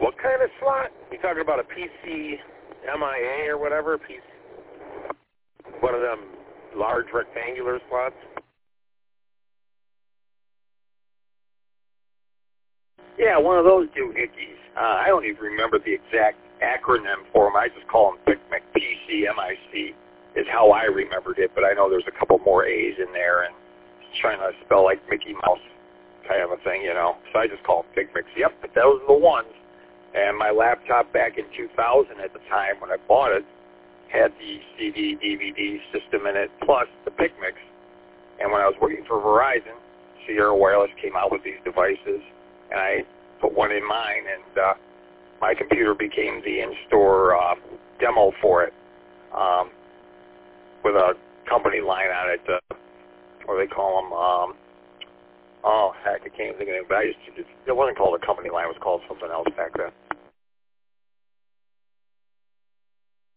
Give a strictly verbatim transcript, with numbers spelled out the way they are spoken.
What kind of slot? You talking about a P C M I A or whatever? P C, one of them large rectangular slots? Yeah, one of those doohickeys. Uh, I don't even remember the exact acronym for them. I just call them PICMIC. P C M I C is how I remembered it, but I know there's a couple more A's in there and trying to spell like Mickey Mouse kind of a thing, you know. So I just call them PICMICs. Yep, but those are the ones. And my laptop back in two thousand at the time when I bought it had the C D, D V D system in it, plus the PICMICs. And when I was working for Verizon, Sierra Wireless came out with these devices, and I put one in mine, and uh, my computer became the in-store uh, demo for it, um, with a company line on it, uh, what do they call them? Um, oh, heck, I can't even think of it, but I just, it wasn't called a company line, it was called something else back then.